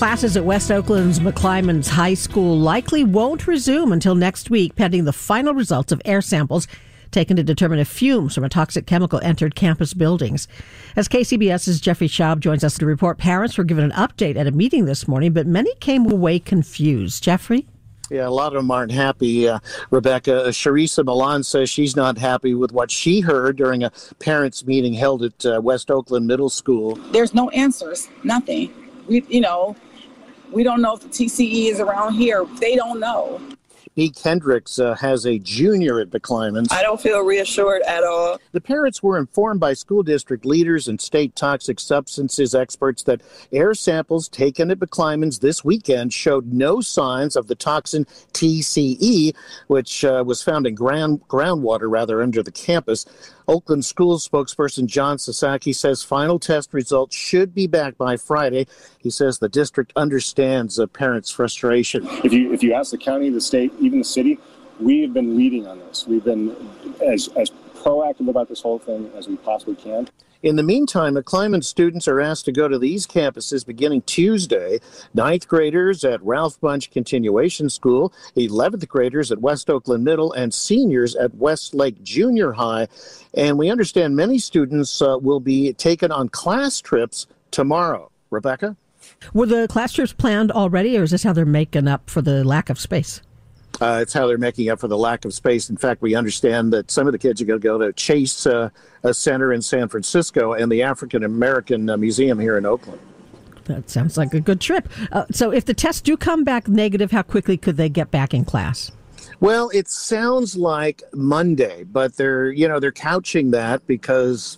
Classes at West Oakland's McClymonds High School likely won't resume until next week, pending the final results of air samples taken to determine if fumes from a toxic chemical entered campus buildings. As KCBS's Jeffrey Schaub joins us to report, parents were given an update at a meeting this morning, but many came away confused. Jeffrey? Yeah, a lot of them aren't happy, Rebecca. Sharissa Milan says she's not happy with what she heard during a parents' meeting held at West Oakland Middle School. There's no answers, nothing. We don't know if the TCE is around here. They don't know. Pete Kendricks has a junior at McClymonds. I don't feel reassured at all. The parents were informed by school district leaders and state toxic substances experts that air samples taken at McClymonds this weekend showed no signs of the toxin TCE, which was found in groundwater under the campus. Oakland School spokesperson John Sasaki says final test results should be back by Friday. He says the district understands parents' frustration. If you ask the county, the state, even the city, we have been leading on this. We've been as proactive about this whole thing as we possibly can. In the meantime, McClymonds students are asked to go to these campuses beginning Tuesday. 9th graders at Ralph Bunche Continuation School, 11th graders at West Oakland Middle, and seniors at Westlake Junior High. And we understand many students will be taken on class trips tomorrow. Rebecca? Were the class trips planned already, or is this how they're making up for the lack of space? It's how they're making up for the lack of space. In fact, we understand that some of the kids are going to go to Chase Center in San Francisco and the African American Museum here in Oakland. That sounds like a good trip. So if the tests do come back negative, how quickly could they get back in class? Well, it sounds like Monday, but they're couching that because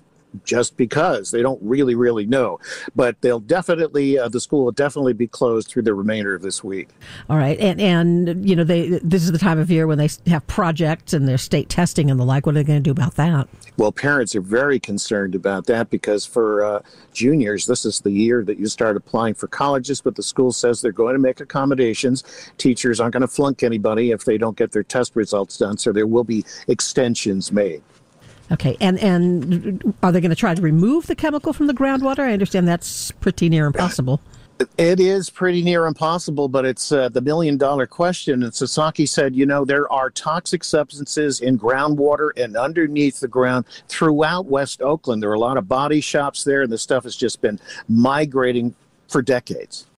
they don't really know. But they'll definitely, the school will definitely be closed through the remainder of this week. All right. And this is the time of year when they have projects and their state testing and the like. What are they going to do about that? Well, parents are very concerned about that because for juniors, this is the year that you start applying for colleges, but the school says they're going to make accommodations. Teachers aren't going to flunk anybody if they don't get their test results done, so there will be extensions made. Okay, and are they going to try to remove the chemical from the groundwater? I understand that's pretty near impossible. It is pretty near impossible, but it's the million-dollar question. And Sasaki said, there are toxic substances in groundwater and underneath the ground throughout West Oakland. There are a lot of body shops there, and the stuff has just been migrating for decades.